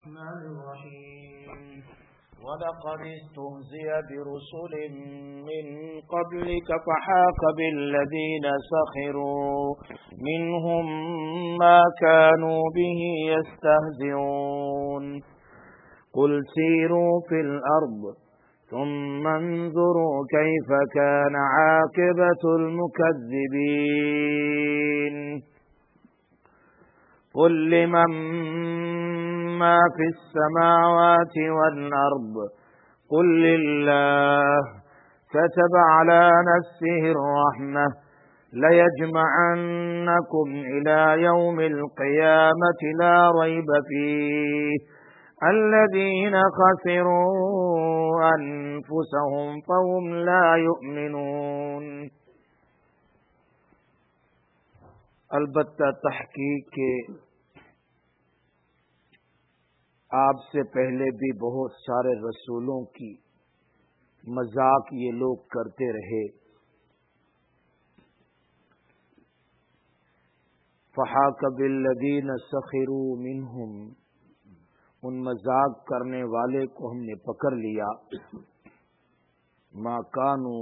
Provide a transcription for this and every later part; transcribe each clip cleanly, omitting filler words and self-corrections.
الرحمن الرحيم ولقد استهزئ برسل من قبلك فحاق بالذين سخروا منهم ما كانوا به يستهزئون قل سيروا في الأرض ثم انظروا كيف كان عاقبة المكذبين قل لمن ما في السماوات والأرض قل لله كتب على نفسه الرحمة ليجمعنكم إلى يوم القيامة لا ريب فيه الذين خسروا أنفسهم فهم لا يؤمنون. البتہ تحقیق کے آپ سے پہلے بھی بہت سارے رسولوں کی مذاق یہ لوگ کرتے رہے. فحاق بالذین سخروا منہم، ان مذاق کرنے والے کو ہم نے پکڑ لیا. ما کانوا،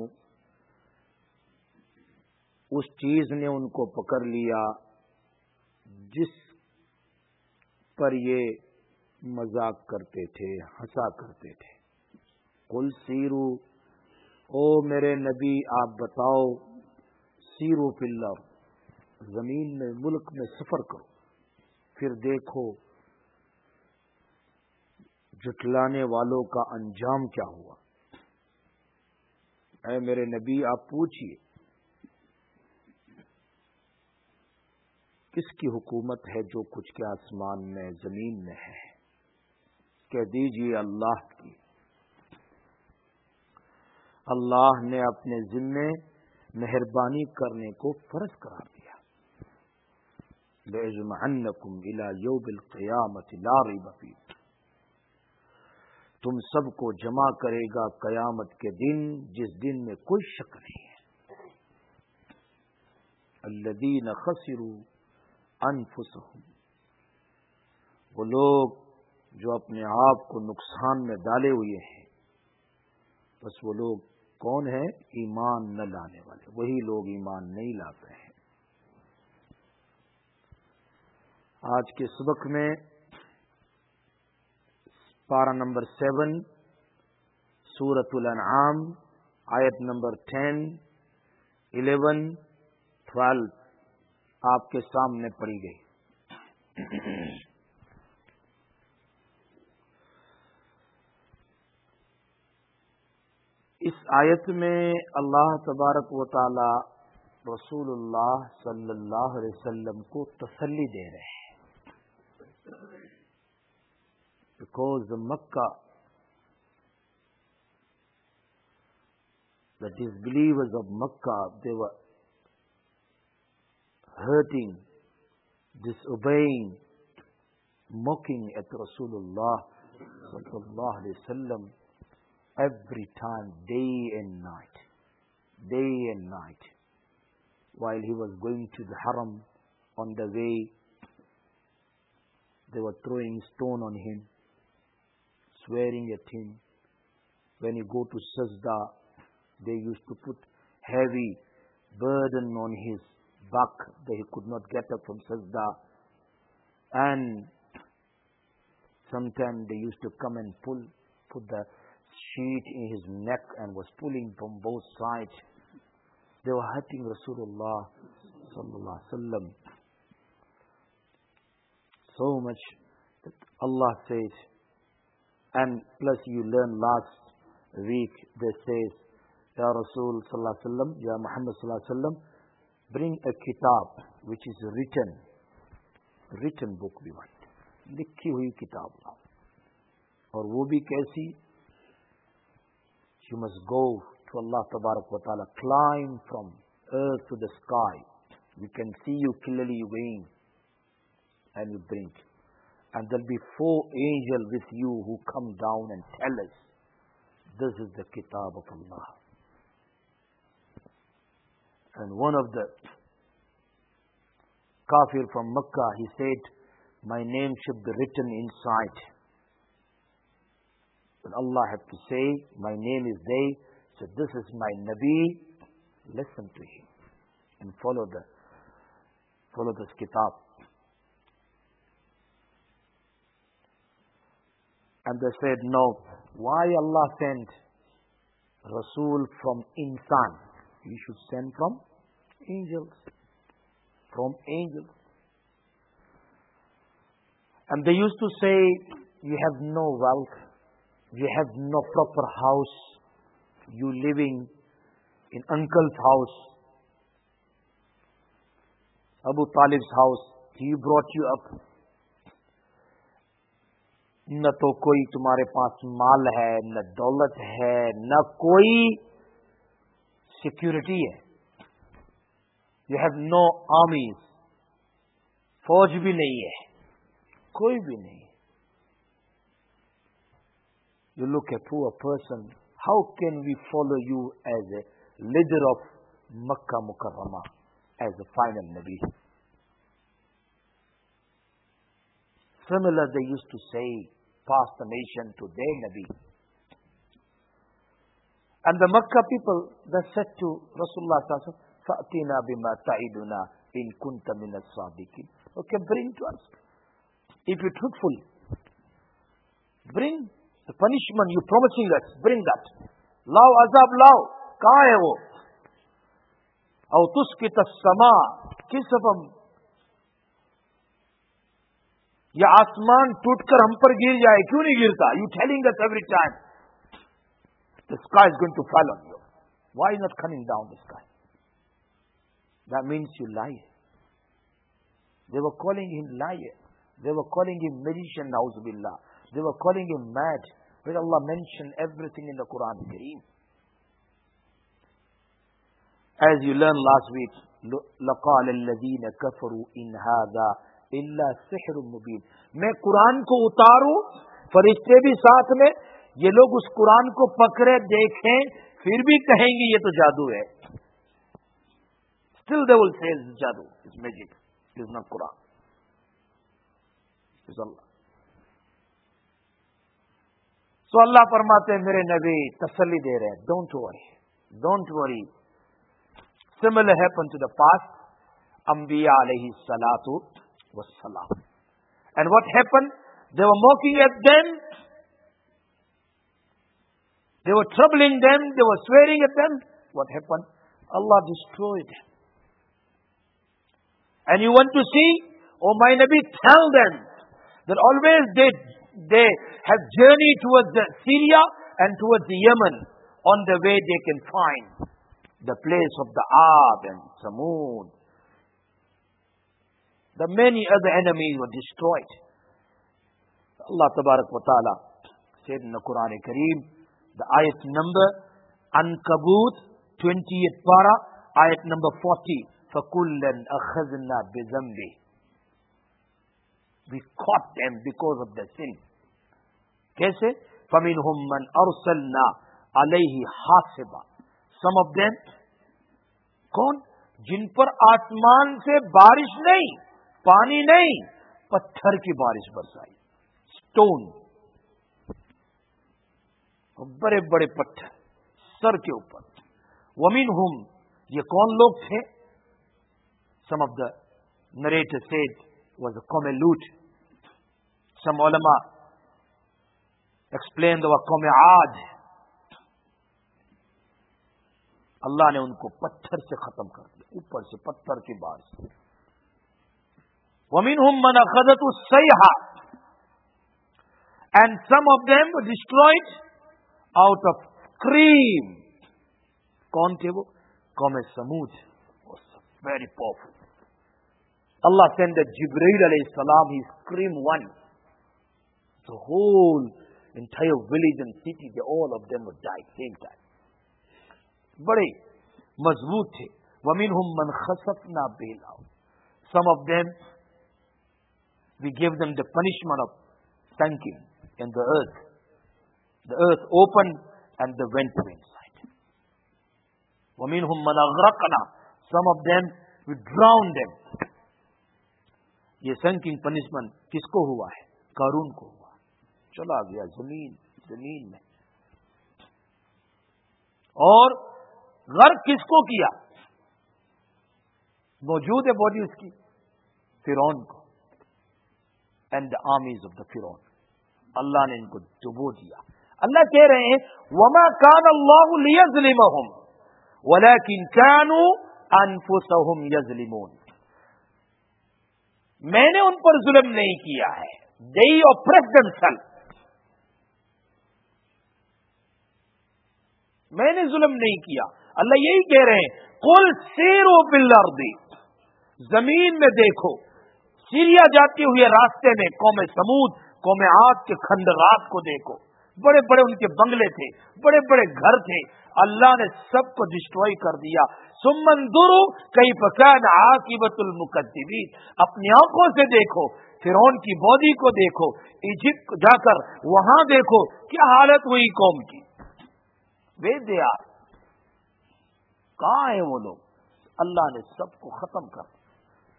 اس چیز نے ان کو پکڑ لیا جس پر یہ مذاق کرتے تھے، ہنسا کرتے تھے. قل سیرو، او میرے نبی آپ بتاؤ، سیرو فی الارض، زمین میں ملک میں سفر کرو، پھر دیکھو جھٹلانے والوں کا انجام کیا ہوا. اے میرے نبی آپ پوچھئے کس کی حکومت ہے جو کچھ کے آسمان میں زمین میں ہے؟ کہہ دیجئے اللہ کی. اللہ نے اپنے ذمے مہربانی کرنے کو فرض قرار دیا. لَيَجْمَعَنَّكُمْ إِلَى يَوْمِ الْقِيَامَةِ لَا رَيْبَ فِيهِ، تم سب کو جمع کرے گا قیامت کے دن جس دن میں کوئی شک نہیں ہے. الَّذِينَ خَسِرُوا أَنفُسَهُمْ، وہ لوگ جو اپنے آپ کو نقصان میں ڈالے ہوئے ہیں. بس وہ لوگ کون ہیں؟ ایمان نہ لانے والے، وہی لوگ ایمان نہیں لاتے ہیں. آج کے سبق میں پارہ نمبر 7 سورۃ الانعام آیت نمبر 10 11 12 آپ کے سامنے پڑھی گئی. اس آیت میں اللہ تبارک و تعالی رسول اللہ صلی اللہ علیہ وسلم کو تسلی دے رہے ہیں. Because Makkah, the disbelievers of Makkah, they were hurting, disobeying, mocking at Rasulullah sallallahu alaihi wasallam every time, day and night. While he was going to the Haram, on the way, they were throwing stone on him, swearing at him. When he go to Sajda, they used to put heavy burden on his back that he could not get up from Sajda. And sometimes they used to come and put the sheet in his neck and was pulling from both sides. They were hurting Rasulullah sallallahu alaihi wasallam so much that Allah says, and plus you learned last week, they says, Ya Rasul sallallahu alaihi wasallam, Ya Muhammad sallallahu alaihi wasallam, bring a kitab which is written book we want, لکھی ہوئی کتاب لاؤ. اور وہ بھی کیسی؟ You must go to Allah Tabarak wa Ta'ala, climb from earth to the sky. We can see you clearly going, and you bring. And there'll be 4 angels with you who come down and tell us, this is the kitab of Allah. And one of the kafir from Makkah, he said, my name should be written inside. When Allah had to say, my name is they, so this is my Nabi, listen to him and follow this kitab. And they said, no, why Allah sent Rasul from insan? He should send from angels. From angels. And they used to say, you have no wealth, you have no proper house, you living in uncle's house, Abu Talib's house, he brought you up. نہ تو کوئی تمہارے پاس مال ہے، نہ دولت ہے، نہ کوئی سیکورٹی ہے. یو ہیو نو آرمیز، فوج بھی نہیں ہے، کوئی بھی نہیں. You look a poor person, how can we follow you as a leader of Makkah Mukarramah, as a final Nabi? Similar, they used to say, pass the nation to their Nabi. And the Makkah people, they said to Rasulullah sallallahu alaihi wasallam, فَأْتِنَا بِمَا تَعِدُنَا إِن كُنْتَ مِنَ الصَّادِقِينَ. Okay, bring to us. If you're truthful, bring the punishment you're promising us, bring that. Lao azab lao, kahan hai wo? Aw tuskita as-sama, kis sabab? Ya asman toot kar hum par gir jaye, kyun nahi girta? You telling us every time. The sky is going to fall on you. Why is not coming down the sky? That means you lie. They were calling him liar. They were calling him magician, na'uzubillah. They were calling him mad. But Allah mentioned everything in the Quran Kareem. As you learned last week, لَقَالَ الَّذِينَ كَفَرُوا إِنْ هَذَا إِلَّا سِحْرٌ مُبِينٌ. میں قرآن کو اتاروں، فرشتے بھی ساتھ میں، یہ لوگ اس قرآن کو پکڑے دیکھیں، پھر بھی کہیں گے یہ تو جادو ہے. Still they will say it's jadoo, it's magic, it's not Quran. It's Allah. So Allah فرماتے ہیں میرے نبی تسلی دے رہے ہیں, don't worry. Similar happened to the past Anbiya alayhi salatu wassalam. And what happened? They were mocking at them, they were troubling them, they were swearing at them. What happened? Allah destroyed them. And you want to see, oh my Nabi, tell them that always they have journeyed towards Syria and towards the Yemen. On the way they can find the place of the Ad and Samud. The many other enemies were destroyed. Allah Tabarak wa Ta'ala said in the Quran Kareem, the ayat number Ankabut 20th para, ayat number 40. فَكُلًّا أَخَذْنَا بِذَنْبِهِ. We caught them because of their sin. کیسے؟ فَمِنْهُمْ مَنْ أَرْسَلْنَا عَلَيْهِ حَاصِبًا. Some of them, کون؟ جن پر آسمان سے بارش نہیں، پانی نہیں، پتھر کی بارش برسائی. اسٹون، بڑے بڑے پتھر سر کے اوپر. وَمِنْهُمْ، یہ کون لوگ تھے؟ Some of the narrators said was a Qawm Lut. Some ulama explained the Qawm Aad. Allah نے ان کو پتھر سے ختم کر دیا، اوپر سے پتھر کی بارش. وَمِنْهُمْ مَنْ أَخَذَتْهُ الصَّيْحَةُ. And some of them were destroyed out of scream. کون تھے وہ؟ قوم سمود. Very powerful. Allah sent the Jibreel alayhi salam, he screamed one. The whole entire village and city, all of them would die same time. Bade mazboot the. وَمِنْهُمْ مَنْ خَسَفْنَا بِهِ الْأَرْضِ. Some of them, we gave them the punishment of sinking in the earth. The earth opened and they went inside. وَمِنْهُمْ مَنْ أَغْرَقْنَا. Some of them, we drowned them. یہ sinking punishment کس کو ہوا ہے؟ قارون کو ہوا. چلا گیا زمین زمین میں. اور غرق کس کو کیا؟ موجود ہے باڈی اس کی، فرعون کو and the armies of the فرعون. اللہ نے ان کو ڈبو دیا. اللہ کہہ رہے ہیں وما کان اللہ لیظلمہم ولکن کانوا انفسہم یظلمون. میں نے ان پر ظلم نہیں کیا ہے. they oppressed themselves. میں نے ظلم نہیں کیا. اللہ یہی کہہ رہے ہیں قل سیروا فی الارض، زمین میں دیکھو. سیریا جاتے ہوئے راستے میں قوم سمود، قوم عاد کے کھنڈرات کو دیکھو. بڑے بڑے ان کے بنگلے تھے، بڑے بڑے گھر تھے. اللہ نے سب کو ڈسٹروئی کر دیا. ثم انظروا کیف کان عاقبۃ المکذبین. اپنی آنکھوں سے دیکھو، فرعون کی باڈی کو دیکھو، ایجپٹ جا کر وہاں دیکھو کیا حالت ہوئی قوم کی. وے دے آر، کہاں ہیں وہ لوگ؟ اللہ نے سب کو ختم کر دیا.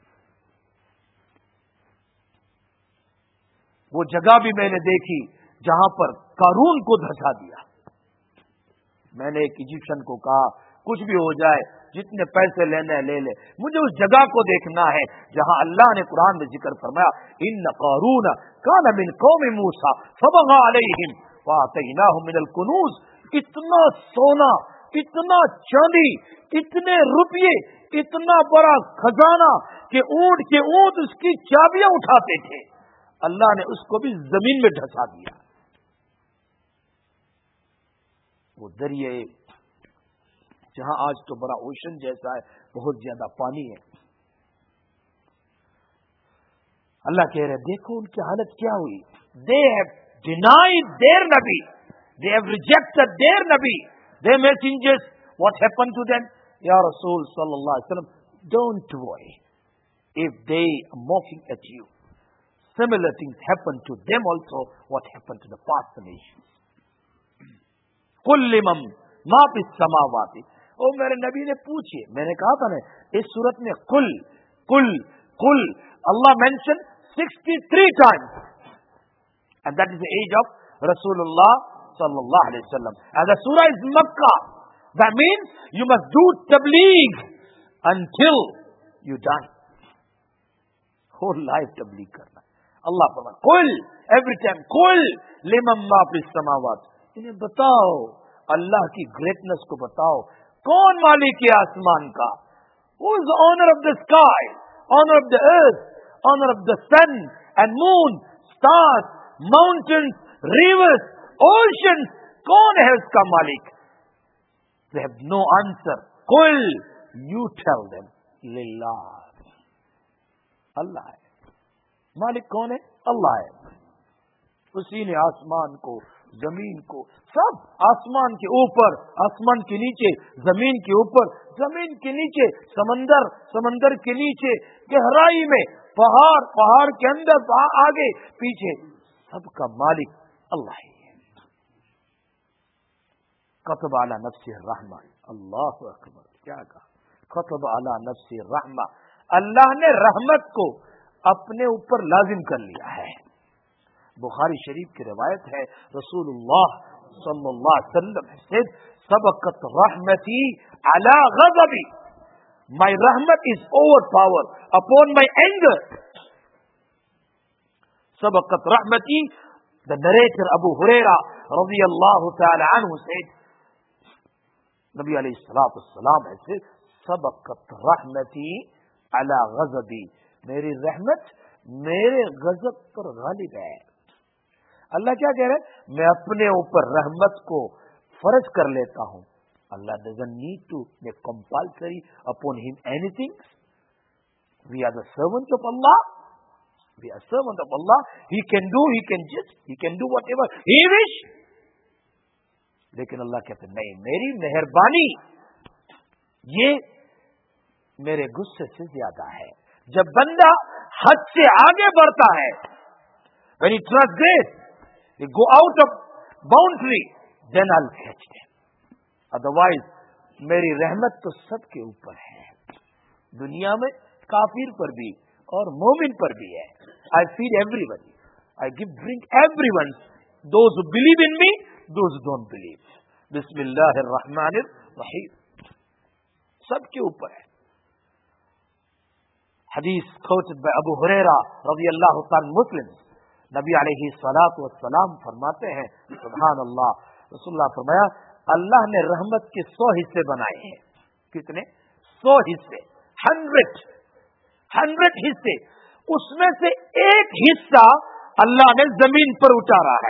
وہ جگہ بھی میں نے دیکھی جہاں پر قارون کو دھسا دیا. میں نے ایک ایجپشن کو کہا کچھ بھی ہو جائے، جتنے پیسے لینے لے لے، مجھے اس جگہ کو دیکھنا ہے جہاں اللہ نے قرآن میں ذکر فرمایا ان قارون کان من قوم موسیٰ فبغى علیہم وآتیناہ من الکنوز. اتنا سونا، اتنا چاندی، اتنے روپیے، اتنا بڑا خزانہ کہ اونٹ کے اونٹ اس کی چابیاں اٹھاتے تھے. اللہ نے اس کو بھی زمین میں دھسا دیا. وہ دریا جہاں آج تو بڑا اوشن جیسا ہے، بہت زیادہ پانی ہے. اللہ کہہ رہے دیکھو ان کی حالت کیا ہوئی. they have denied their nabi, they have rejected their nabi, their messengers. What happened to them? Ya Rasul sallallahu alaihi wasallam, don't worry if they are mocking at you. Similar things happen to them also what happened to the past nations. قل لمن ما فی السماوات. او میرے نبی نے پوچھے، میں نے کہا تھا نا اس صورت میں قل قل قل اللہ mention 63 times, and that is the age of Rasulullah sallallahu alaihi wasallam. And the surah is Makkah. That means you must do tabligh until you die. Whole life tabligh karna. اللہ فرماتا قل every time قل لمن ما فی السماوات. انہیں بتاؤ، اللہ کی گریٹنس کو بتاؤ. کون مالک ہے آسمان کا؟ Who is the owner of the sky, owner of the earth, owner of the sun and moon, stars, mountains, rivers, oceans? کون ہے اس کا مالک؟ They have no answer. قل you tell them للہ. اللہ ہے مالک. کون ہے؟ اللہ ہے. اسی نے آسمان کو، زمین کو، سب آسمان کے اوپر، آسمان کے نیچے، زمین کے اوپر، زمین کے نیچے، سمندر، سمندر کے نیچے، گہرائی میں، پہاڑ، پہاڑ کے اندر، آگے پیچھے، سب کا مالک اللہ ہے. کتب علی نفسہ الرحمہ. اللہ اکبر. کیا کہا؟ کتب علی نفسہ الرحمہ. اللہ نے رحمت کو اپنے اوپر لازم کر لیا ہے. بخاری شریف کی روایت ہے رسول اللہ صلی اللہ علیہ وسلم سے سبقت رحمتی علی غضبی. My rahmat is overpowered upon my anger. سبقت رحمتی. The narrator Abu Huraira radiyallahu ta'ala anhu said, نبی علیہ الصلوۃ والسلام سے سبقت رحمتی علی غضبی. میری رحمت میرے غضب پر غالب ہے. اللہ کیا کہہ رہے ہیں؟ میں اپنے اوپر رحمت کو فرض کر لیتا ہوں. اللہ doesn't need to make compulsory upon him anything. We are the servants of Allah. We are servants of Allah. He can do whatever he wish. لیکن اللہ کہتے ہیں نہیں، میری مہربانی یہ میرے غصے سے زیادہ ہے. جب بندہ حد سے آگے بڑھتا ہے، when he transgress, he go out of boundary, then I'll catch them. Otherwise, میری رحمت تو سب کے اوپر ہے، دنیا میں کافر پر بھی اور مومن پر بھی ہے. I feed everybody, I give drink everyone. those who believe in me, those who don't believe. बिस्मिल्लाहिर्रहमानिर्रहीम. सबके ऊपर है. Hadith quoted by Abu Huraira radiyallahu ta'ala Muslim. नबी अलैहि सलातु वस्सलाम फरमाते हैं, सुभान अल्लाह, रसूलुल्लाह फरमाया, अल्लाह ने रहमत के 100 हिस्से बनाए हैं. कितने? 100 हिस्से. 100 हिस्से. उसमें से एक हिस्सा अल्लाह ने जमीन पर उतारा है.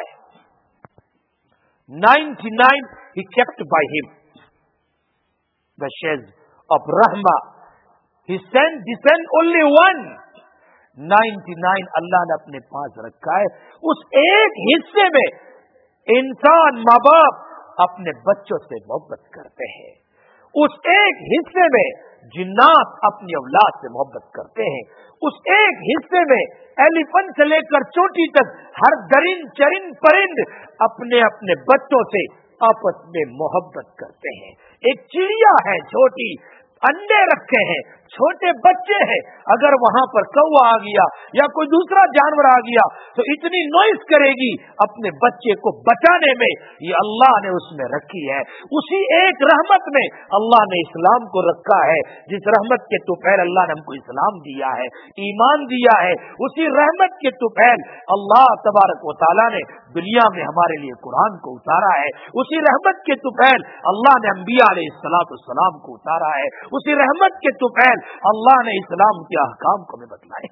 99 he kept by him. The shades of rahmah. He descend only one. 99 अल्लाह ने अपने पास रखा है. उस एक हिस्से में इंसान माँ बाप अपने बच्चों से मोहब्बत करते हैं. उस एक हिस्से में जिन्नात अपनी औलाद से मोहब्बत करते हैं. उस एक हिस्से में एलिफेंट से लेकर चोटी तक हर दरिंद चरिंद परिंद अपने अपने बच्चों से आपस में मोहब्बत करते हैं. एक चिड़िया है छोटी, अंडे रखे हैं, छोटे बच्चे हैं. अगर वहां पर कौवा आ गया या कोई दूसरा जानवर आ गया तो इतनी नॉइस करेगी अपने बच्चे को बचाने में. ये अल्लाह ने उसमें रखी है. उसी एक रहमत में अल्लाह ने इस्लाम को रखा है. जिस रहमत के तुफैल अल्लाह ने हमको इस्लाम दिया है, ईमान दिया है, उसी रहमत के तुफैल अल्लाह तबारक व तआला ने दुनिया में हमारे लिए कुरान को उतारा है. उसी रहमत के तुफैल अल्लाह ने अंबिया अलैहिस्सलाम को उतारा है. उसी रहमत के तुफैल अल्लाह ने इस्लाम के अहकाम को हमें बतलाए.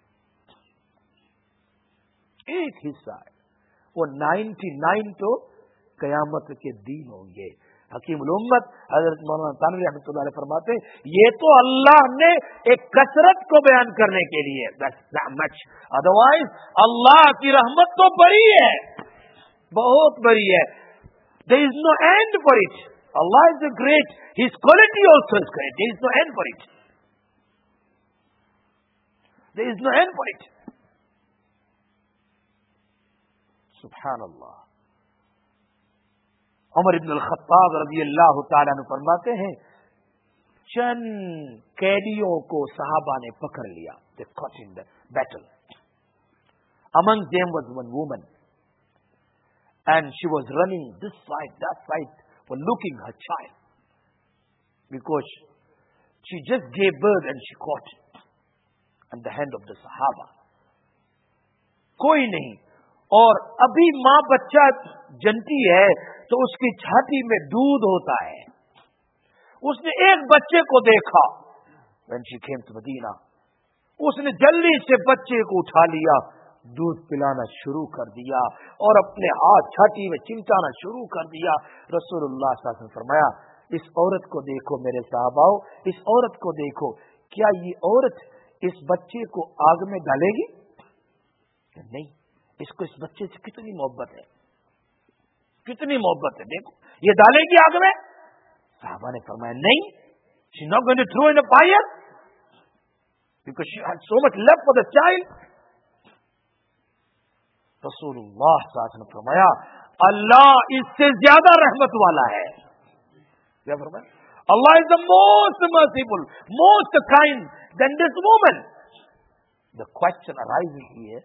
एक हिस्सा है वो 99 तो कयामत के दिन होंगे. हकीमुल उम्मत हजरत मौलाना तानवी रहमतुल्लाह अलैह फरमाते हैं, ये तो अल्लाह ने एक कसरत को बयान करने के लिए, अदरवाइज अल्लाह की रहमत तो बड़ी है, बहुत बड़ी है. There is no end for it. Allah is a great. His quality also is great. There is no end for it. There is no end for it. Subhanallah. Umar इब्न अल-खत्ताब रज़ियल्लाहु ताला अन्हु फरमाते हैं, चंद कैदियों को सहाबा ने पकड़ लिया. They caught in the battle. Among them was one woman, and she was running this side, that side, for looking her child, because she just gave birth and she caught it in the hand of the Sahaba. कोई नहीं. और अभी माँ बच्चा जनती है तो उसकी छाती में दूध होता है. उसने एक बच्चे को देखा. When she came to Medina, उसने जल्दी से बच्चे को उठा लिया, दूध पिलाना शुरू कर दिया और अपने हाथ छाती में चिमटाना शुरू कर दिया. रसूलुल्लाह सल्लल्लाहु अलैहि वसल्लम फरमाया, इस औरत को देखो मेरे साहबाओ, इस औरत को देखो, क्या ये औरत इस बच्चे को आग में डालेगी? नहीं. इसको इस बच्चे से कितनी मोहब्बत है, कितनी मोहब्बत है. देखो ये डालेगी आग में. साहबा ने फरमाया, नहीं, she is not going to throw in a fire because she had so much love for the child. रसूलुल्लाह सल्लल्लाहु अलैहि वसल्लम ने फरमाया, अल्लाह इससे ज्यादा रहमत वाला है. क्या फरमाया? Allah is the most merciful, most kind than this woman. The question arises here,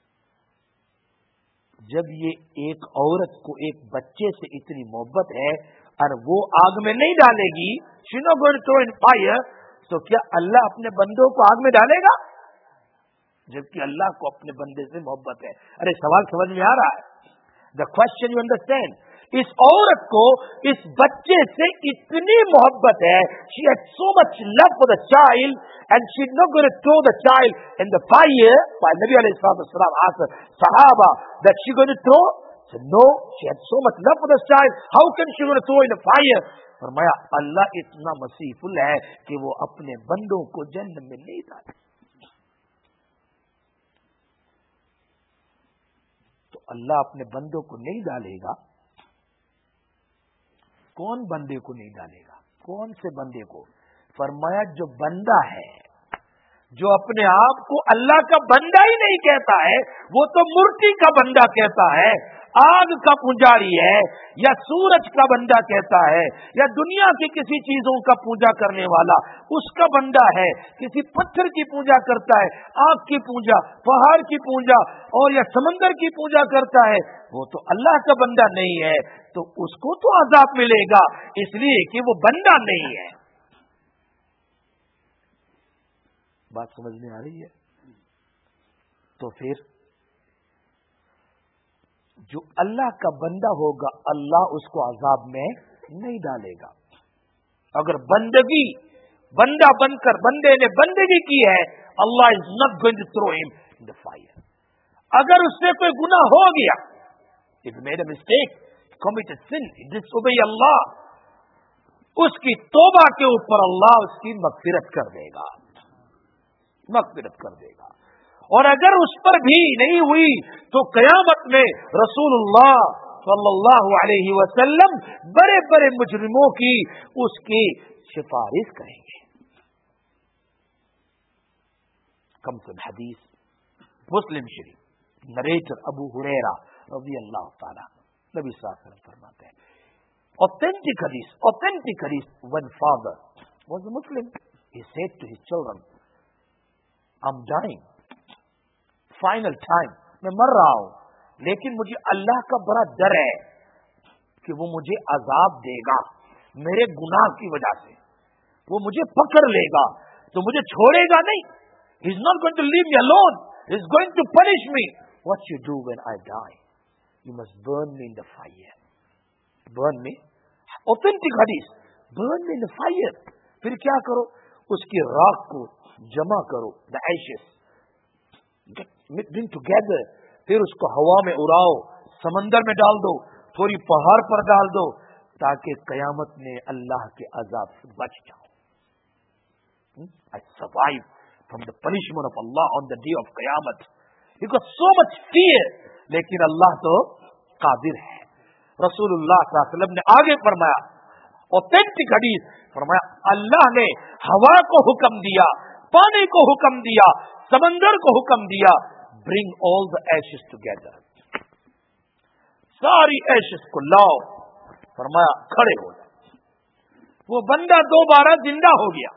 जब ये एक औरत को एक बच्चे से इतनी मोहब्बत है और वो आग में नहीं डालेगी, she not going to throw in fire, तो क्या अल्लाह अपने बंदों को आग में डालेगा? जबकि अल्लाह को अपने बंदे से मोहब्बत है. अरे सवाल समझ में आ रहा है? The question you understand. इस औरत को इस बच्चे से इतनी मोहब्बत है, she had so much love for the child and she is not going to throw the child in the fire. While Nabi alayhi salatu wasalam asked Sahaba that she going to throw, said no, she had so much love for the child, how can she going to throw in the fire? फरमाया, अल्लाह इतना मसीफुल है कि वो अपने बंदों को जन्नत में नहीं डाले. तो अल्लाह अपने बंदों को नहीं डालेगा. कौन बंदे को नहीं डालेगा? कौन से बंदे को? फरमाया जो बंदा है جو اپنے آپ کو اللہ کا بندہ ہی نہیں کہتا ہے، وہ تو مورتی کا بندہ کہتا ہے، آگ کا پجاری ہے، یا سورج کا بندہ کہتا ہے، یا دنیا کی کسی چیزوں کا پوجا کرنے والا اس کا بندہ ہے، کسی پتھر کی پوجا کرتا ہے، آگ کی پوجا، پہاڑ کی پوجا، اور یا سمندر کی پوجا کرتا ہے، وہ تو اللہ کا بندہ نہیں ہے، تو اس کو تو عذاب ملے گا، اس لیے کہ وہ بندہ نہیں ہے۔ بات سمجھ میں آ رہی ہے؟ تو پھر جو اللہ کا بندہ ہوگا اللہ اس کو عذاب میں نہیں ڈالے گا۔ اگر بندگی بندہ بن کر بندے نے بندگی کی ہے، اللہ is not going to throw ہم ان دی فائر۔ اگر اس سے کوئی گناہ ہو گیا، if made a mistake, committed sin, disobey اللہ، اس کی توبہ کے اوپر اللہ اس کی مغفرت کر دے گا، مغفرت کر دے گا۔ اور اگر اس پر بھی نہیں ہوئی تو قیامت میں رسول اللہ صلی اللہ علیہ وسلم بڑے بڑے مجرموں کی اس کی سفارش کریں گے۔ کم سے حدیث مسلم شریف، نریٹر ابو ہریرہ رضی اللہ تعالی، نبی صلی اللہ علیہ وسلم فرماتے ہیں، authentic hadith, when father was a Muslim, he said to his children, I'm dying, final time, میں مر رہا ہوں، لیکن مجھے اللہ کا بڑا ڈر ہے کہ وہ مجھے عذاب دے گا میرے گناہ کی وجہ سے، وہ مجھے پکڑ لے گا تو مجھے چھوڑے گا نہیں۔ He is not going to leave me alone. He is going to punish me. What you do when I die? You must burn me in the fire. Burn me. Authentic hadith. Burn me in the fire. پھر کیا کرو؟ اس کی راکھ کو جمع کرو، the ashes. Bring together. پھر اس کو ہوا میں اڑاؤ، سمندر میں ڈال دو، تھوڑی پہاڑ پر ڈال دو، تاکہ قیامت میں اللہ کے عذاب سے بچ جاؤ۔ I survive from the punishment of Allah on the day of قیامت۔ He got so much fear، لیکن اللہ تو قادر ہے۔ رسول اللہ صلی اللہ علیہ وسلم نے آگے فرمایا، authentic حدیث، فرمایا اللہ نے ہوا کو حکم دیا، پانی کو حکم دیا، سمندر کو حکم دیا، bring all the ashes together، ساری ashes کو لاؤ، فرمایا کھڑے ہو جاؤ۔ وہ بندہ دوبارہ زندہ ہو گیا،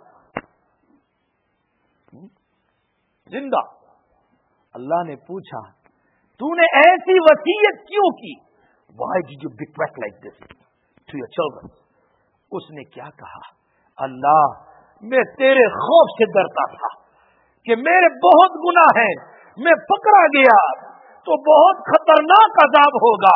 زندہ۔ اللہ نے پوچھا تو نے ایسی وصیت کیوں کی؟ Why did you bequeath like this to your children؟ اس نے کیا کہا؟ اللہ، میں تیرے خوف سے ڈرتا تھا کہ میرے بہت گناہ ہیں، میں پکڑا گیا تو بہت خطرناک عذاب ہوگا۔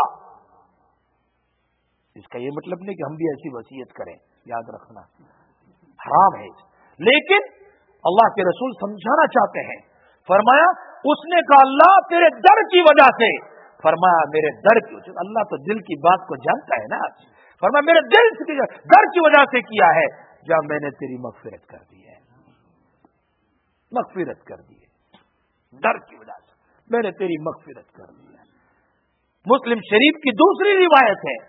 اس کا یہ مطلب نہیں کہ ہم بھی ایسی وصیت کریں، یاد رکھنا حرام ہے، لیکن اللہ کے رسول سمجھانا چاہتے ہیں۔ فرمایا اس نے کہا اللہ تیرے ڈر کی وجہ سے، فرمایا میرے ڈر کی وجہ سے، اللہ تو دل کی بات کو جانتا ہے نا، فرمایا میرے دل سے ڈر کی وجہ سے کیا ہے، جب میں نے تیری مغفرت کر دی ہے، مغفرت کر دی ہے، ڈر کی وجہ سے میں نے تیری مغفرت کر دی ہے۔ مسلم شریف کی دوسری روایت ہے،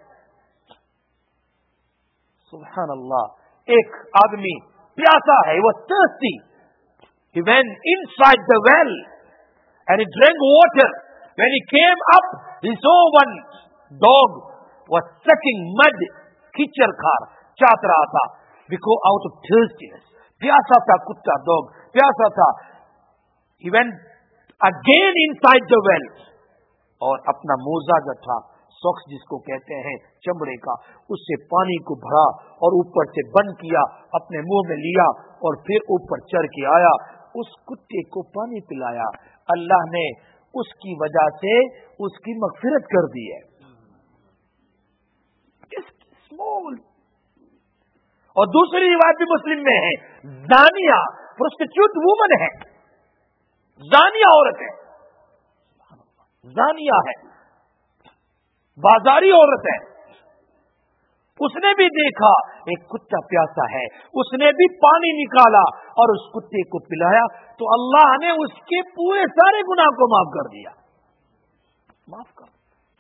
سبحان اللہ، ایک آدمی پیاسا ہے، وہ thirsty. He went inside the well and he drank water. When he came up, he saw one dog was sucking mud. Kichar khar, chaat raha tha, because out of thirstiness. Pyasa tha kutta dog, pyasa tha. He went again inside the well. اور اپنا موزہ جو تھا، socks جس کو کہتے ہیں چمڑے کا، اس سے پانی کو بھرا اور اوپر سے بند کیا، اپنے منہ میں لیا اور پھر اوپر چڑھ کے آیا، اس کتے کو پانی پلایا، اللہ نے اس کی وجہ سے اس کی مغفرت کر دی ہے۔ اسمال۔ اور دوسری روایت بھی مسلم میں ہے، زانیہ، پروسٹیٹیوٹ وومن ہے، زانیہ عورت ہے، زانیہ ہے، بازاری عورت ہے، اس نے بھی دیکھا ایک کتا پیاسا ہے، اس نے بھی پانی نکالا اور اس کتے کو پلایا، تو اللہ نے اس کے پورے سارے گناہ کو معاف کر دیا، معاف کر دیا۔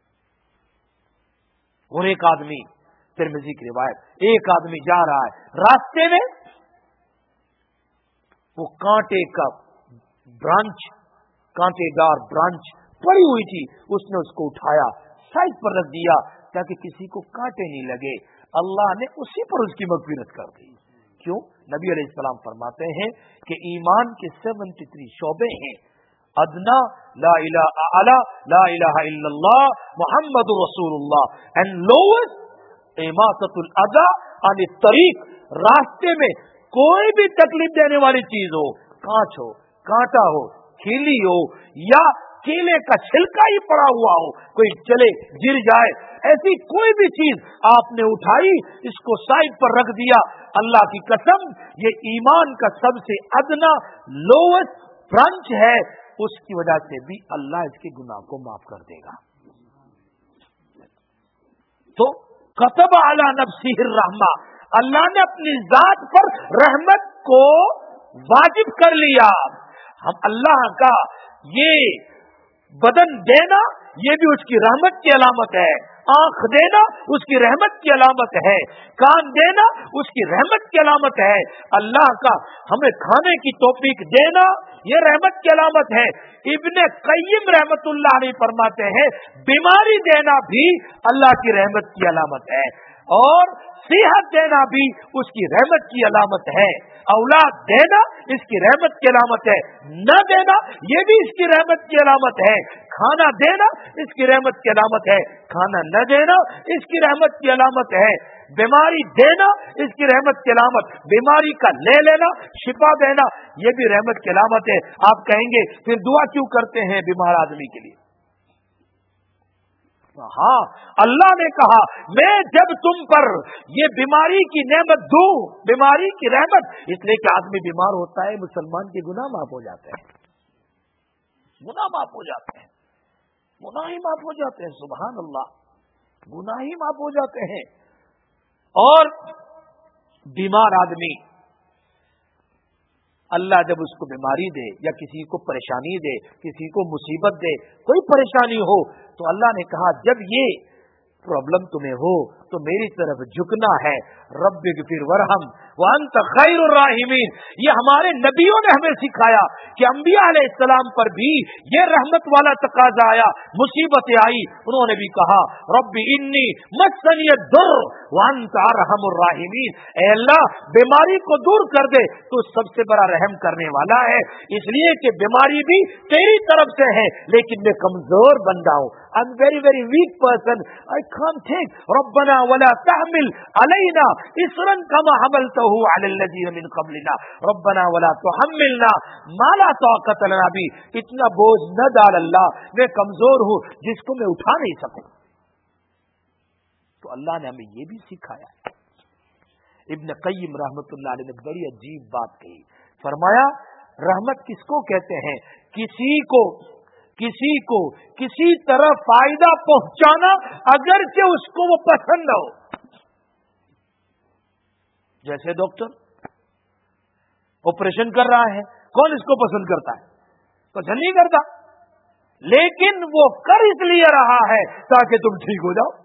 اور ایک آدمی، ترمذی کی روایت، ایک آدمی جا رہا ہے راستے میں، वो कांटे का ब्रांच, कांटेदार ब्रांच पड़ी हुई थी, उसने उसको उठाया, साइड पर रख दिया ताकि किसी को कांटे नहीं लगे। अल्लाह ने उसी पर उसकी मग़फ़िरत कर दी। क्यों? नबी अलैहिस्सलाम फरमाते हैं कि ईमान के 73 शोबे हैं। अदना ला इलाहा इल्लल्लाह मुहम्मदुर रसूलुल्लाह एंड लोवेस्ट इमाततुल अज़ा अनित तरीक। रास्ते में कोई भी तकलीफ देने वाली चीज हो, कांच हो, कांटा हो, खीली हो या केले का छिलका ही पड़ा हुआ हो, कोई चले गिर जाए, ऐसी कोई भी चीज आपने उठाई, इसको साइड पर रख दिया, अल्लाह की कसम ये ईमान का सबसे अदना लोवेस्ट ब्रांच है, उसकी वजह से भी अल्लाह इसके गुनाह को माफ कर देगा। तो कतब अला नफ्सिहिर रहमा, अल्लाह ने अपनी जात पर रहमत को वाजिब कर लिया। हम अल्लाह का ये बदन देना ये भी उसकी रहमत की अलामत है, आंख देना उसकी रहमत की अलामत है, कान देना उसकी रहमत की अलामत है, अल्लाह का हमें खाने की तौफीक देना ये रहमत की अलामत है। इब्ने क़य्यिम रहमतुल्लाह अलैह फरमाते हैं बीमारी देना भी अल्लाह की रहमत की अलामत है और सेहत देना भी उसकी रहमत की अलामत है, औलाद देना इसकी रहमत की अलामत है, न देना ये भी इसकी रहमत की अलामत है, खाना देना इसकी रहमत की अलामत है, खाना न देना इसकी रहमत की अलामत है, बीमारी देना इसकी रहमत की अलामत, बीमारी का ले लेना, शिफा देना ये भी रहमत की अलामत है। आप कहेंगे फिर दुआ क्यों करते हैं बीमार आदमी के लिए? हाँ, अल्लाह ने कहा मैं जब तुम पर ये बीमारी की नेमत दूं, बीमारी की रहमत, इसलिए कि आदमी बीमार होता है, मुसलमान के गुनाह माफ हो जाते हैं, गुनाह माफ हो जाते हैं, गुनाह ही माफ हो जाते हैं, सुभान अल्लाह, गुनाह ही माफ हो जाते हैं। और बीमार आदमी अल्लाह जब उसको बीमारी दे या किसी को परेशानी दे, किसी को मुसीबत दे, कोई परेशानी हो, तो अल्लाह ने कहा जब ये प्रॉब्लम तुम्हें हो तो मेरी तरफ झुकना है, रब्बिगफिर वरहम व अंत खैरुर राहिमीन। ये हमारे नबियों ने हमें सिखाया कि अंबिया अलैहिस्सलाम पर भी ये रहमत वाला तकाजा आया, मुसीबतें आई, उन्होंने भी कहा रब्बी इन्नी मस्सनियद दुर व अंत अरहमुर राहिमीन, ऐ अल्लाह बीमारी को दूर कर दे, तो सबसे बड़ा रहम करने वाला है, इसलिए कि बीमारी भी तेरी तरफ से है, लेकिन मैं कमजोर बंदा हूं, I am very very weak person, I can't take, रब्बना वला तहमिल अलैना इसरन कमा हमलतहु अलल लज़ीना मिन क़ब्लिना, रब्बना वला तुहम्मिलना मा ला ताक़त लना भी, इतना बोझ न डाल अल्लाह, मैं कमजोर हूं जिसको मैं उठा नहीं सकूं। तो अल्लाह ने हमें ये भी सिखाया है। इब्न क़य्यिम रहमतुल्लाह अलैह ने बड़ी अजीब बात कही, फरमाया रहमत किसको कहते हैं? किसी को किसी तरह फायदा पहुंचाना अगरचे उसको वो पसंद हो। जैसे डॉक्टर ऑपरेशन कर रहा है, कौन इसको पसंद करता है? पसंद नहीं करता, लेकिन वो कर इसलिए रहा है ताकि तुम ठीक हो जाओ।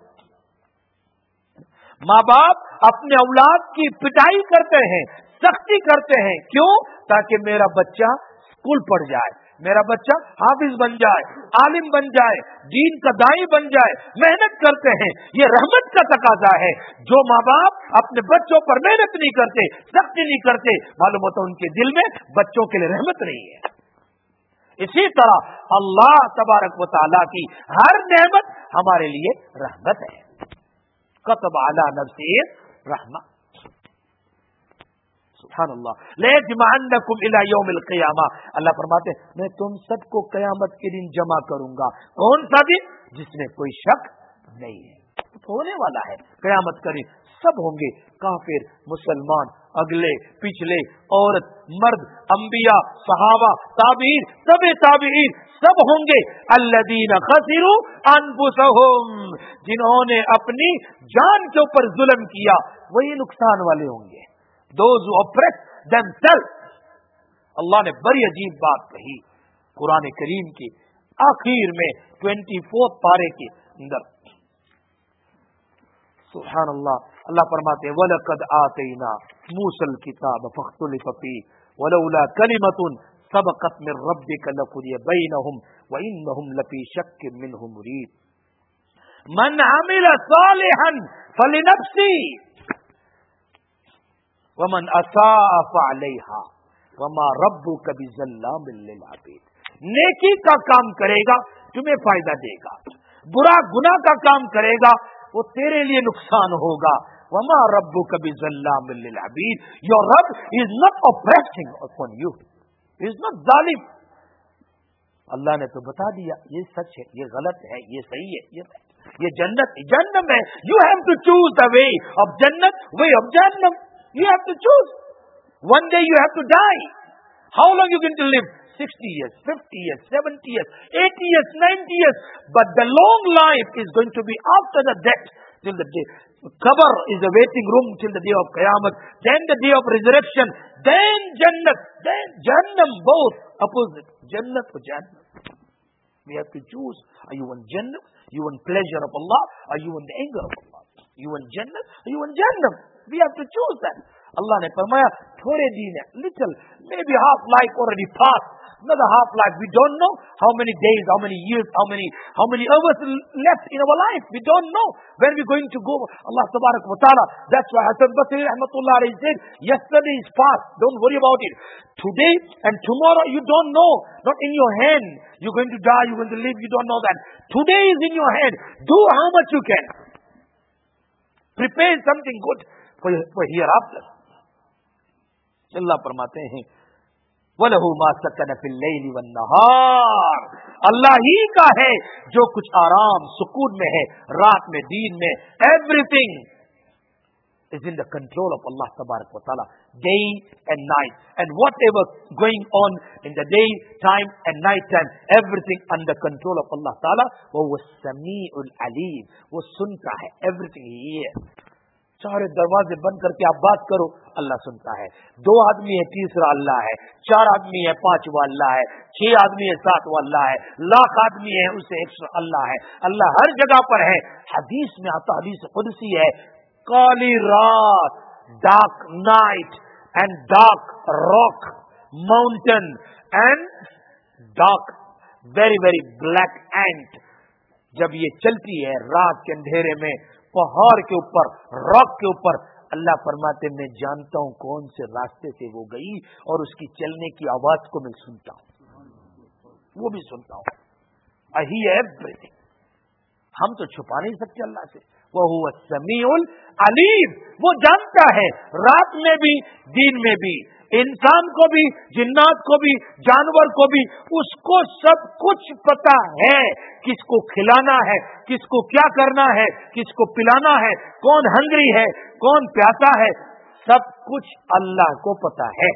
माँ बाप अपने औलाद की पिटाई करते हैं, सख्ती करते हैं, क्यों? ताकि मेरा बच्चा स्कूल पढ़ जाए, मेरा बच्चा हाफिज बन जाए, आलिम बन जाए, दीन का दाई बन जाए, मेहनत करते हैं, ये रहमत का तकाजा है। जो माँ बाप अपने बच्चों पर मेहनत नहीं करते, सख्ती नहीं करते, मालूम होता उनके दिल में बच्चों के लिए रहमत नहीं है। इसी तरह अल्लाह तबारक व तआला की हर नेमत हमारे लिए रहमत है। कतब अला नफ्सिही रहमा, सुभानअल्लाह, लयजमअन्नकुम इला यौमिल क़ियामा, अल्लाह फरमाते मैं तुम सबको कयामत के दिन जमा करूंगा। कौन सा दिन? जिसमें कोई शक नहीं है, होने वाला है कयामत का दिन, सब होंगे, काफिर, मुसलमान, अगले पिछले, औरत मर्द, अंबिया, सहाबा, ताबीन, सबे ताबीन, सब होंगे। अल्लज़ीना खसिरू अनफुसहुम, जिन्होंने अपनी जान के ऊपर जुल्म किया वही नुकसान वाले होंगे। Those who oppress themselves, अल्लाह ने बड़ी अजीब बात कही कुरान करीम की आखिर में 24 पारे के अंदर, सुभान अल्लाह, अल्लाह फरमाते वलक़द आतैना मूसल किताब फख्तुलिफ़ फ़ीह वलौला कलिमतुन सबक़त मिन रब्बिका लक़ुदिया बैनहुम व इन्नहुम लफी शक्किन मिन्हु मुरीब। मन अमिल सालिहन फलिनफ्सी व मन असाअ फअलैहा वमा रब्बुका बिज़ल्लामिल लिल अबीद। नेकी का काम करेगा तुम्हें फायदा देगा, बुरा गुनाह का काम करेगा वो तेरे लिए नुकसान होगा। वमा रब्बुका बिज़ल्लामिल लिल अबीद। योर रब is not oppressing upon you, is not जालिम। अल्लाह ने तो बता दिया ये सच है, ये गलत है, ये सही है, ये जन्नत जहन्नम है। You have to choose the way of जन्नत, वे ऑफ जहन्नम। You have to choose. One day you have to die. How long you going to live? 60 years, 50 years, 70 years, 80 years, 90 years. But the long life is going to be after the death, till the day. Qabr is the waiting room till the day of Qiyamah. Then the day of resurrection. Then Jannat. Then Jahannam. Both opposite. Jannat or Jahannam. We have to choose. Are you on Jannah? You on pleasure of Allah? Are you on the anger of Allah? You on Jannah? Are you on Jahannam? We have to choose that. Allah ne farmaya thode deen hai, little, maybe half life already passed. Another half life, we don't know how many days, how many years, how many hours left in our life. We don't know when we're going to go. Allah tabarak wa ta'ala. That's why Hasan Basri rahmatullah alayhi said, yesterday is past, don't worry about it. Today and tomorrow you don't know, not in your hand. You're going to die, you're going to live, you don't know that. Today is in your hand. Do how much you can. Prepare something good for hereafter. Allah फरमाते हैं वलहु मा सकन fill लैली one नहार। अल्लाह ही का है जो कुछ आराम सुकून में है, रात में, दिन में। Everything is in the control of Allah tabarak wa ta'ala, day and night, and whatever going on in the day time and night time, everything under control of Allah ta'ala. wa huwa as-sami'ul alim, वो सुनता है, everything he hears. सारे दरवाजे बंद करके आप बात करो, अल्लाह सुनता है। 2 आदमी है, तीसरा अल्लाह है। 4 आदमी है, 5वां अल्लाह है। 6 आदमी है, 7वां अल्लाह है। लाख आदमी है, उससे 100 अल्लाह है। अल्लाह हर जगह पर है। हदीस में आता, हदीस कुदसी है, काली रात, dark night and dark rock mountain and dark very very black ant, जब ये चलती है रात के अंधेरे में पहाड़ के ऊपर, रॉक के ऊपर, अल्लाह फरमाते मैं जानता हूं कौन से रास्ते से वो गई और उसकी चलने की आवाज को मैं सुनता हूं, वो भी सुनता हूं। I hear everything. हम तो छुपा नहीं सकते अल्लाह से। वो हुवा समीउल अलीम, वो जानता है रात में भी दिन में भी, इंसान को भी, जिन्नात को भी, जानवर को भी, उसको सब कुछ पता है। किसको खिलाना है, किसको क्या करना है, किसको पिलाना है, कौन हंग्री है, कौन प्यासा है, सब कुछ अल्लाह को पता है,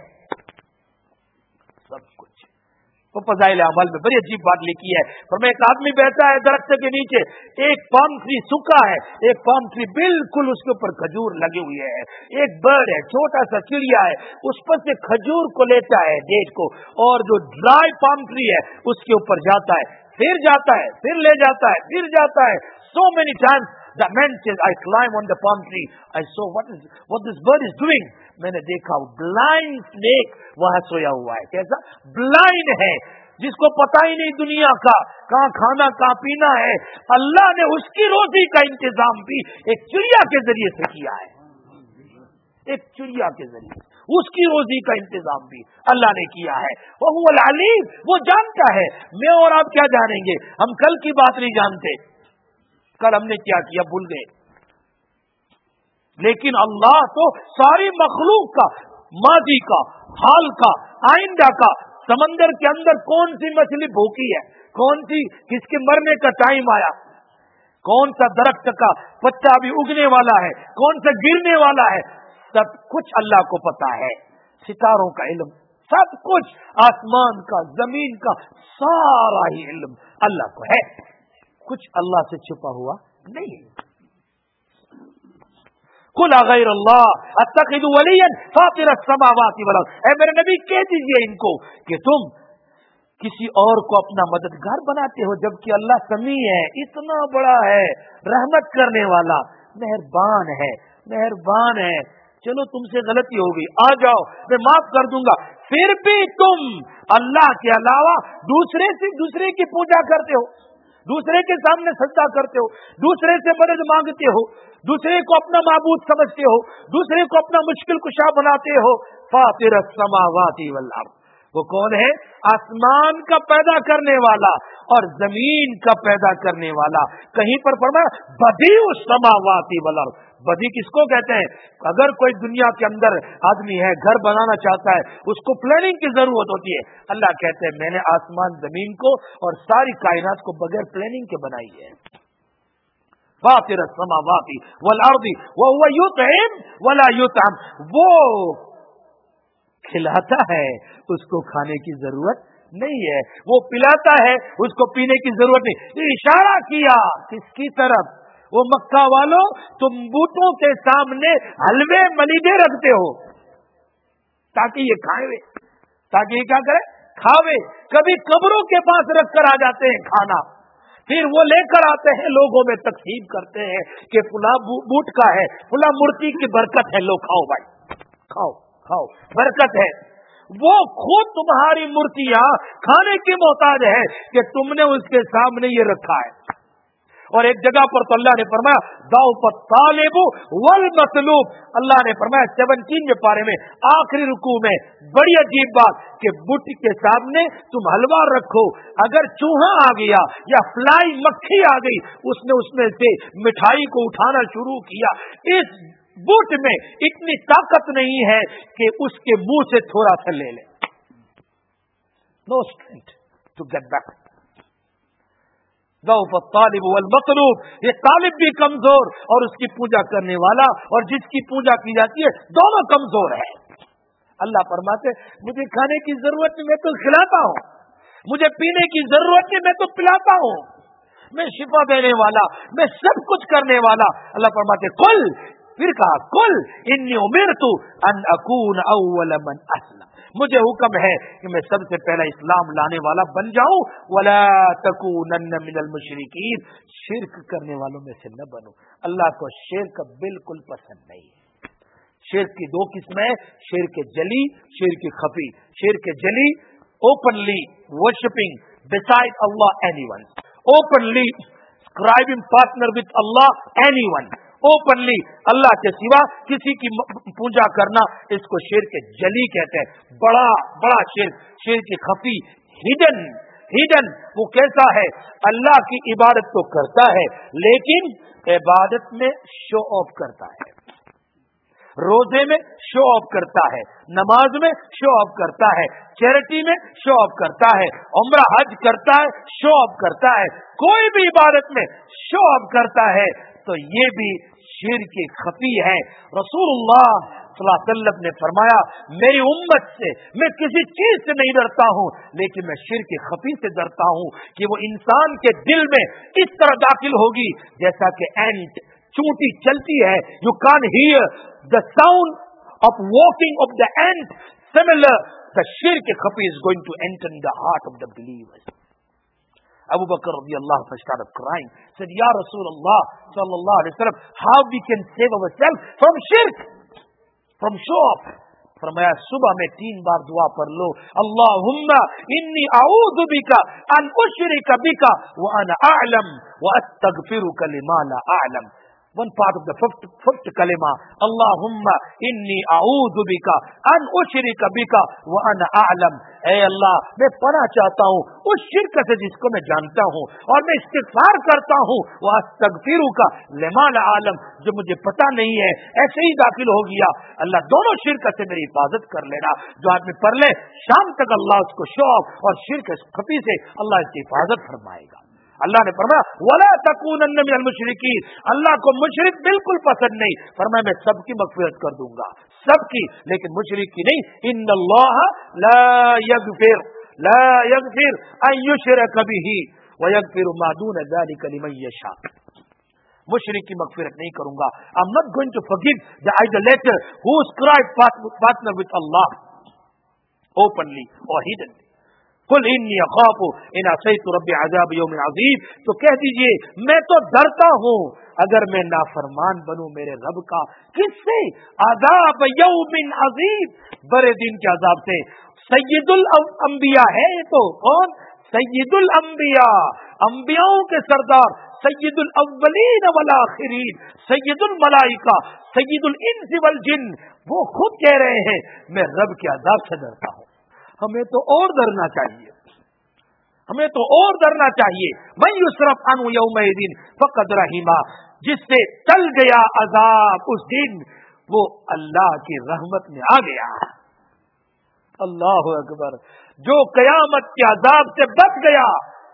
सब कुछ। वो फज़ाइल अमल में बड़ी अजीब बात लिखी है। पर मैं एक आदमी बैठा है दरख्त के नीचे, एक पाम ट्री सूखा है, एक पाम ट्री बिल्कुल उसके ऊपर खजूर लगे हुए है। एक बर्ड है, छोटा सा चिड़िया है, उस पर से खजूर को लेता है, डेट को, और जो ड्राई पाम ट्री है उसके ऊपर जाता है, फिर जाता है, फिर ले जाता है, फिर जाता है। So many times the man says, I climb on the palm tree. I saw what this bird is doing. मैंने देखा ब्लाइंड स्नेक वहां सोया हुआ है। कैसा ब्लाइंड है, जिसको पता ही नहीं दुनिया का, कहाँ खाना कहाँ पीना है। अल्लाह ने उसकी रोजी का इंतजाम भी एक चिड़िया के जरिए से किया है, एक चिड़िया के जरिए उसकी रोजी का इंतजाम भी अल्लाह ने किया है। वो हुवल अलीम, वो जानता है। मैं और आप क्या जानेंगे, हम कल की बात नहीं जानते, कल हमने क्या किया भूल गए, लेकिन अल्लाह तो सारी मखलूक का, माजी का, हाल का, आइंदा का, समंदर के अंदर कौन सी मछली भूखी है, कौन सी किसके मरने का टाइम आया, कौन सा दरख्त का पत्ता अभी उगने वाला है, कौन सा गिरने वाला है, सब कुछ अल्लाह को पता है। सितारों का इल्म, सब कुछ, आसमान का, जमीन का, सारा ही इल्म अल्लाह को है। कुछ अल्लाह से छुपा हुआ नहीं। कुल गैर अल्लाह अत्तखिदु वलियन फातिर अस्समावाति वल अर्द, ऐ मेरे नबी कह दीजिए इनको कि तुम किसी और को अपना मददगार बनाते हो, जबकि अल्लाह समी है, इतना बड़ा है, रहमत करने वाला, मेहरबान है, मेहरबान है। چلو تم سے غلطی ہو گئی، آ جاؤ میں معاف کر دوں گا، پھر بھی تم اللہ کے علاوہ دوسرے کی پوجا کرتے ہو، دوسرے کے سامنے سجدہ کرتے ہو، دوسرے سے مدد مانگتے ہو، دوسرے کو اپنا معبود سمجھتے ہو، دوسرے کو اپنا مشکل کشا بناتے ہو۔ فاطر السماوات والارض، وہ کون ہے؟ آسمان کا پیدا کرنے والا اور زمین کا پیدا کرنے والا۔ کہیں پر فرمایا بدیع السماوات والارض۔ بدیع کس کو کہتے ہیں؟ اگر کوئی دنیا کے اندر آدمی ہے، گھر بنانا چاہتا ہے، اس کو پلاننگ کی ضرورت ہوتی ہے، اللہ کہتے ہیں میں نے آسمان زمین کو اور ساری کائنات کو بغیر پلاننگ کے بنائی ہے۔ فاطر السماوات والارض وهو يطعم ولا يطعم، وہ کھلاتا ہے، اس کو کھانے کی ضرورت نہیں ہے، وہ پلاتا ہے، اس کو پینے کی ضرورت نہیں۔ یہ اشارہ کیا کس کی طرف؟ وہ مکہ والوں، تم بوٹوں کے سامنے حلوے ملیدے رکھتے ہو تاکہ یہ کھائے، تاکہ یہ کیا کرے؟ کھاوے۔ کبھی قبروں کے پاس رکھ کر آ جاتے ہیں کھانا، پھر وہ لے کر آتے ہیں، لوگوں میں تقسیم کرتے ہیں کہ فلاں بوٹ کا ہے، فلاں مورتی کی برکت ہے، لو کھاؤ بھائی، کھاؤ کھاؤ، برکت ہے۔ وہ خود تمہاری مورتیاں کھانے کی محتاج ہے کہ تم نے اس کے سامنے یہ رکھا ہے۔ اور ایک جگہ پر تو اللہ نے فرمایا ضعف الطالب والمطلوب، اللہ نے فرمایا 17 پارے میں آخری رکوع میں، بڑی عجیب بات کہ بت کے سامنے تم حلوہ رکھو، اگر چوہا آ گیا یا فلائی مکھی آ گئی، اس نے اس میں سے مٹھائی کو اٹھانا شروع کیا، اس بت میں اتنی طاقت نہیں ہے کہ اس کے منہ سے تھوڑا سا لے لے، no strength to get back. ضعف الطالب والمطلوب، یہ طالب بھی کمزور اور اس کی پوجا کرنے والا اور جس کی پوجا کی جاتی ہے، دونوں کمزور ہے۔ اللہ فرماتے مجھے کھانے کی ضرورت نہیں، میں تو کھلاتا ہوں، مجھے پینے کی ضرورت نہیں، میں تو پلاتا ہوں، میں شفا دینے والا، میں سب کچھ کرنے والا۔ اللہ فرماتے کل، پھر کہا کل انی امرت ان اکون اول من اسلم، مجھے حکم ہے کہ میں سب سے پہلا اسلام لانے والا بن جاؤں، ولا تکونن من المشرکین، شرک کرنے والوں میں سے نہ بنو۔ اللہ کو شرک بالکل پسند نہیں ہے۔ شرک کی دو قسمیں، شرک جلی، شرک خفی۔ شرک جلی openly worshipping beside Allah anyone, openly ascribing partner with Allah anyone, openly اللہ کے سوا کسی کی پوجا کرنا، اس کو شرک جلی کہتے ہیں، بڑا بڑا شرک۔ شرک خفی ہڈن وہ کیسا ہے؟ اللہ کی عبادت تو کرتا ہے لیکن عبادت میں شو آف کرتا ہے، روزے میں شو آف کرتا ہے، نماز میں شو آف کرتا ہے، چیریٹی میں شو آف کرتا ہے، عمرہ حج کرتا ہے، شو آف کرتا ہے، کوئی بھی عبادت میں شو آف کرتا ہے تو یہ بھی شرک خفی ہے۔ رسول اللہ صلی اللہ علیہ وسلم نے فرمایا میری امت سے میں کسی چیز سے نہیں ڈرتا ہوں لیکن میں شرک خفی سے ڈرتا ہوں کہ وہ انسان کے دل میں اس طرح داخل ہوگی جیسا کہ اینٹ، چونٹی چلتی ہے، you can't hear the sound of walking of the ant, similar the shirk khafi is going to enter in the heart of the believers. Abu Bakr radiallahu anhu started crying, said Ya Rasulullah sallallahu alaihi wasallam, how we can save ourselves from shirk, from show off? فرمایا صبح میں 3 بار دعا پڑھ لو، اللہم انی اعوذ بک ان اشرک بک وانا اعلم واستغفرک لما لا اعلم۔ One part of the fifth kalima, Allahumma inni a'udhu bika an ushrika bika wa ana a'lam۔ اے اللہ میں پناہ چاہتا ہوں اس شرک سے جس کو میں جانتا ہوں، اور میں استغفار کرتا ہوں واستغفرک لما لا اعلم، جو مجھے پتہ نہیں ہے ایسے ہی داخل ہو گیا۔ اللہ دونوں شرک سے میری حفاظت کر لینا۔ جو آدمی پڑھ لے شام تک اللہ اس کو شوق اور شرک خفی سے اللہ اس کی حفاظت فرمائے گا۔ اللہ نے فرمایا ولا تکونن من المشرکین، اللہ کو مشرک بالکل پسند نہیں، فرمایا میں سب کی مغفرت کر دوں گا، سب کی، لیکن مشرک کی نہیں۔ ان اللہ لا یغفر ان یشرک بہ ویغفر ما دون ذلک لمن یشاء، مشرک کی مغفرت نہیں کروں گا۔ I'm not going to forgive the idolater who ascribed partner with Allah openly or hiddenly. قل انی اخاف ان عصیت ربی عذاب یوم عظیم، تو کہہ دیجئے میں تو ڈرتا ہوں اگر میں نافرمان بنوں میرے رب کا، کس سے؟ عذاب یوم عظیم، بڑے دن کے عذاب سے۔ سید الانبیاء ہے یہ تو، کون؟ سید الانبیاء، انبیاؤں کے سردار، سید الاولین والآخرین، سید الملائکہ، سید الانس والجن، وہ خود کہہ رہے ہیں میں رب کے عذاب سے ڈرتا ہوں۔ ہمیں تو اور ڈرنا چاہیے، ہمیں تو اور ڈرنا چاہیے۔ من یصرف عنہ یومئذ فقد رحمہ، جس سے ٹل گیا عذاب اس دن وہ اللہ کی رحمت میں آ گیا۔ اللہ اکبر، جو قیامت کے عذاب سے بچ گیا،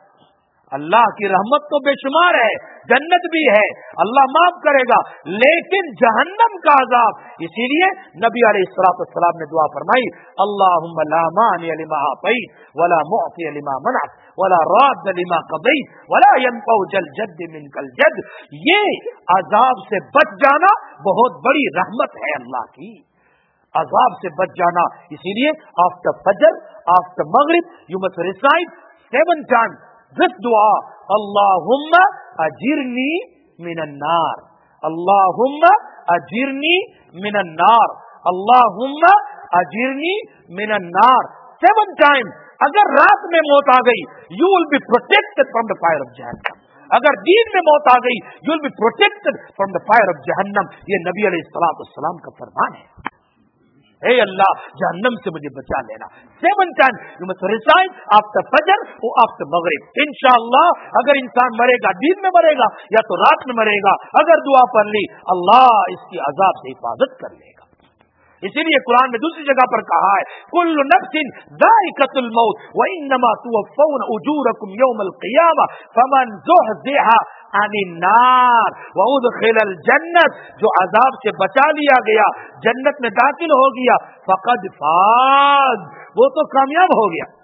اللہ کی رحمت تو بے شمار ہے، جنت بھی ہے، اللہ معاف کرے گا، لیکن جہنم کا عذاب، اسی لیے نبی علیہ السلام نے دعا فرمائی، اللہم لا مانع لما اعطیت ولا معطی لما منعت ولا راد لما قضیت ولا ينفع ذا الجد منک الجد۔ یہ عذاب سے بچ جانا بہت بڑی رحمت ہے اللہ کی، عذاب سے بچ جانا۔ اسی لیے آفٹر فجر، آفٹر مغرب، you must recite 7 times this دعا، اللہم اجرنی من النار، اللہم اجرنی من النار، اللہم اجرنی من النار، 7 times۔ اگر رات میں موت آ گئی you will be protected from the fire of جہنم، اگر دین میں موت آ گئی you will be protected from the fire of جہنم۔ یہ نبی علیہ السلام کا فرمان ہے، اے اللہ جہنم سے مجھے بچا لینا۔ 7 times you must recite after فجر اور after مغرب۔ انشاءاللہ اگر انسان مرے گا دن میں مرے گا یا تو رات میں مرے گا، اگر دعا پڑھ لی اللہ اس کی عذاب سے حفاظت کر لے گا۔ اسی لیے قرآن میں دوسری جگہ پر کہا ہے کل نفس ذائقۃ الموت وانما توفون اجورکم یوم القیامہ فمن زحزح عن النار وادخل الجنت، جو عذاب سے بچا لیا گیا جنت میں داخل ہو گیا، فقد فاز، وہ تو کامیاب ہو گیا،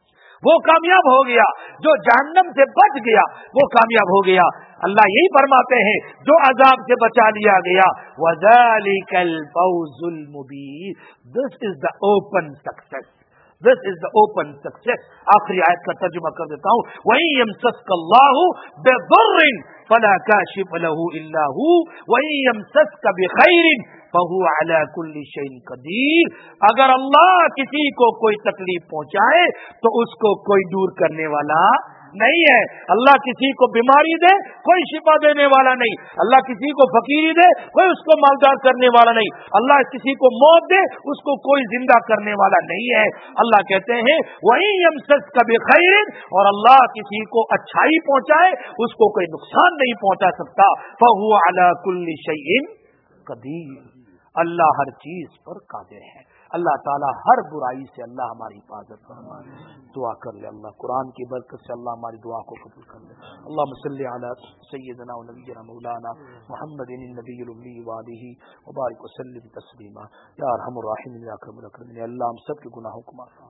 وہ کامیاب ہو گیا، جو جہنم سے بچ گیا وہ کامیاب ہو گیا۔ اللہ یہی فرماتے ہیں جو عذاب سے بچا لیا گیا، وَذَلِكَ الْفَوْزُ الْمُبِينُ، this is the open success، this is the open success۔ آخری آیت کا ترجمہ کر دیتا ہوں، وَإِن يَمْسَسْكَ اللَّهُ بِضُرٍّ فَلَا كَاشِفَ لَهُ إِلَّا هُوَ وَإِن يَمْسَسْكَ بِخَيْرٍ فَهُوَ عَلَى كُلِّ شَيْءٍ قَدِيرٌ، اگر اللہ کسی کو کوئی تکلیف پہنچائے تو اس کو کوئی دور کرنے والا نہیں ہے، اللہ کسی کو بیماری دے کوئی شفا دینے والا نہیں، اللہ کسی کو فقیری دے کوئی اس کو مالدار کرنے والا نہیں، اللہ کسی کو موت دے اس کو کوئی زندہ کرنے والا نہیں ہے۔ اللہ کہتے ہیں وَإِن يَمْسَسْكَ بِخَيْرٍ، اور اللہ کسی کو اچھائی پہنچائے اس کو کوئی نقصان نہیں پہنچا سکتا، فَهُوَ عَلَى كُلِّ شَيْءٍ قَدِيرٌ، اللہ ہر چیز پر قادر ہے۔ اللہ تعالیٰ ہر برائی سے اللہ ہماری حفاظت فرمائے۔ دعا کر لے اللہ قرآن کی برکت سے اللہ ہماری دعا کو قبول کر لے۔ اللہم صلی علی سیدنا و نبینا مولانا محمد النبی الامی وآلہ وبارک وسلم تسلیما۔ یا ارحم الراحمین یا اکرم الاکرمین، اللہ ہم سب کے گناہوں کو معاف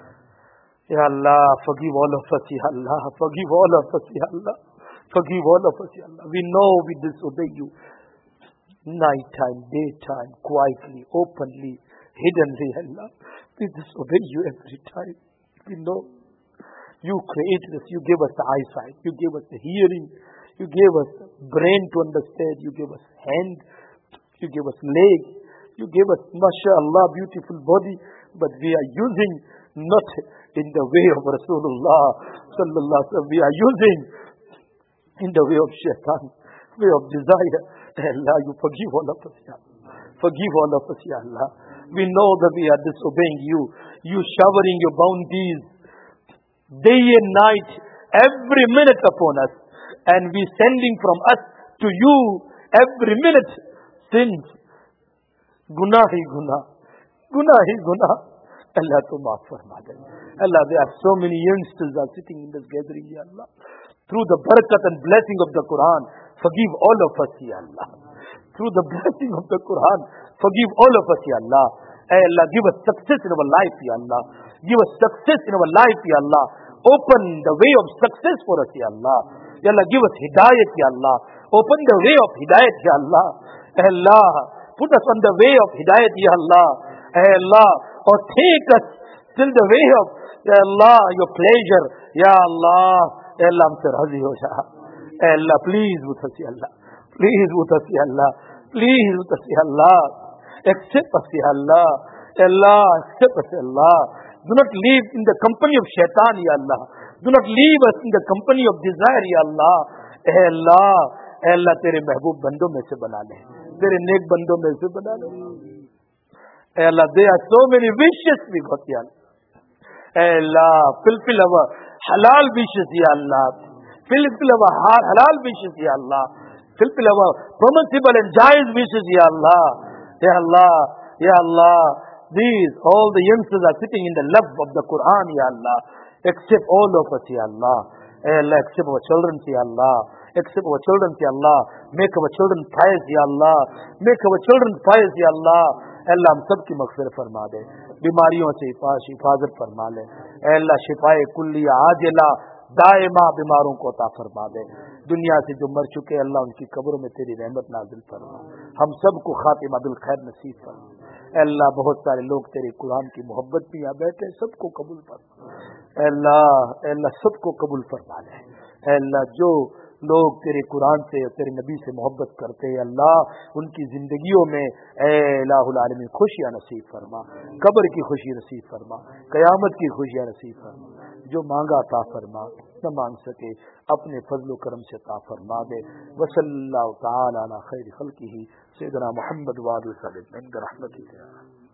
فرما۔ یا اللہ forgive all of us، یا اللہ forgive all of us، یا اللہ forgive all of us، یا اللہ we know we disobey you night time, day time, quietly, openly, hiddenly, Allah. We disobey you every time. We know you created us, you gave us the eyesight, you gave us the hearing, you gave us brain to understand, you gave us hand, you gave us leg, you gave us, mashallah, beautiful body, but we are using not in the way of Rasulullah sallallahu alaihi wasallam, we are using in the way of shaitan, way of desire. Allah, you forgive all of us, Ya Allah. Forgive all of us, Ya Allah. We know that we are disobeying you. You showering your bounties day and night, every minute upon us. And we sending from us to you every minute sins. Gunah hi gunah. Gunah hi gunah. Allah to maaf farma de. Allah, there are so many youngsters are sitting in this gathering, Ya Allah. Through the barakat and blessing of the Quran, forgive all of us, Ya Allah. Through the blessing of the Quran, forgive all of us, Ya Allah. Hey Allah, give us success in our life, Ya Allah. Give us success in our life, Ya Allah. Open the way of success for us, Ya Allah. Ya Allah, give us hidayat, Ya Allah. Open the way of hidayat, Ya Allah. Hey Allah, put us on the way of hidayat, Ya Allah. Hey Allah, or take us till the way of یا اللہ your pleasure, یا اللہ اے اللہ ہم سے راضی ہو جا، اے اللہ پلیز متسی اللہ، پلیز متسی اللہ، پلیز متسی اللہ، ایکسپٹ us یا اللہ، اے اللہ ایکسپٹ us اللہ. Do not live in the company of shaitan یا اللہ. Do not leave us in the company of desire یا اللہ. اے اللہ تیرے محبوب بندوں میں سے بنا لے، تیرے نیک بندوں میں سے بنا لے. اے اللہ there are so many wishes we got یا اللہ. اے اللہ fulfill our halal wishes یا اللہ. fulfill our halal wishes یا اللہ. fulfill our permissible and jaiz wishes یا اللہ. Ya Allah, Ya Allah, these all the youngsters are sitting in the love of the Quran, Ya Allah. Accept all of us, Ya Allah. Hey Allah, accept our children, Ya Allah. Accept our children, Ya Allah. Make our children pious, Ya Allah. Make our children pious, Ya Allah. اللہ ہم سب کی مغفرت فرما دے، بیماریوں سے حفاظت فرما لے. اے اللہ شفائے کلی عاجلہ دائمہ بیماروں کو عطا فرما دے. دنیا سے جو مر چکے اللہ ان کی قبروں میں تیری رحمت نازل فرما. ہم سب کو خاتمہ بالخیر نصیب فرما. اے اللہ بہت سارے لوگ تیرے قرآن کی محبت میں یہاں بیٹھے، سب کو قبول فرما. اے اللہ سب کو قبول فرما لے. اے اللہ جو لوگ تیرے قرآن سے اور تیرے نبی سے محبت کرتے ہیں اللہ ان کی زندگیوں میں اے الہ العالمین خوشیاں نصیب فرما، قبر کی خوشی نصیب فرما، قیامت کی خوشیاں نصیب فرما. جو مانگا عطا فرما، نہ مانگ سکے اپنے فضل و کرم سے عطا فرما دے. وصلی اللہ تعالی علی خیر خلقہ سیدنا محمد وعلى آلہ وصحبہ برحمتہ.